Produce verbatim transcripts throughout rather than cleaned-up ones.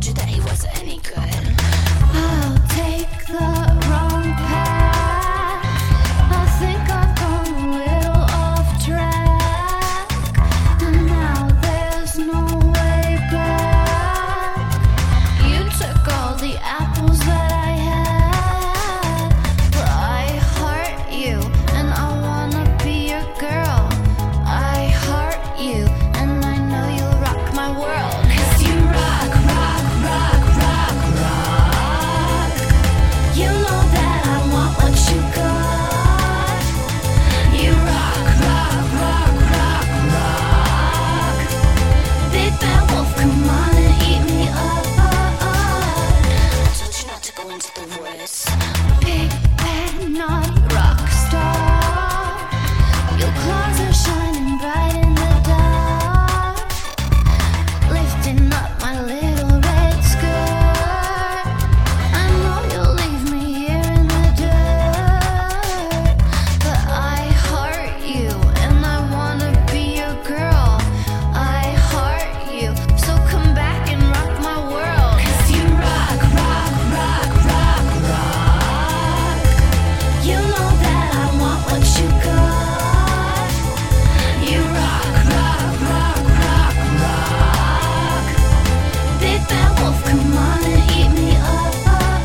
told you that he wasn't any good. I'll take the wrong path. I think I've gone a little off track, and now there's no way back. You took all the apples that I had, but I heart you, and I wanna be your girl. I heart you, and I know you'll rock my world. 'Cause you rock, rock, rock, rock, rock. You know that I want what you got. You rock, rock, rock, rock, rock. Big bad wolf, come on and eat me up. I told you not to go into the woods. Big bad naughty rock star. Your claws are shining bright in the dark, lifting up my little red skirt. I know you'll leave me here in the dirt, but I heart you, and I wanna be your girl. I heart you, so come back and rock my world. 'Cause you rock, rock, rock, rock, rock. You know that I want what you got. You rock, rock, rock, rock, rock. Big bad wolf, come on and eat me up.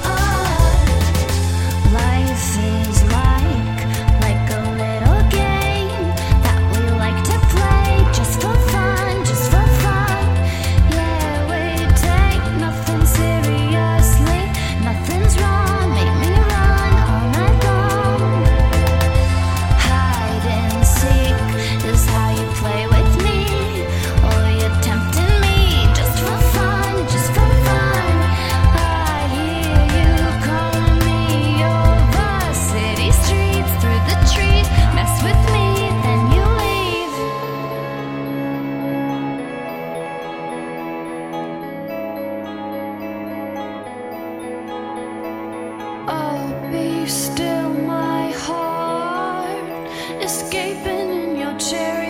Life is like, like a little game that we like to play just for fun, just for fun. Yeah, we take nothing seriously, nothing's wrong, make me run all night long. Hide and seek is how you play with me. Oh, you're tempting me just for fun, just for fun. I hear you calling me over city streets, through the trees. Mess with me, then you leave. Oh, be still, my heart, escaping in your cherry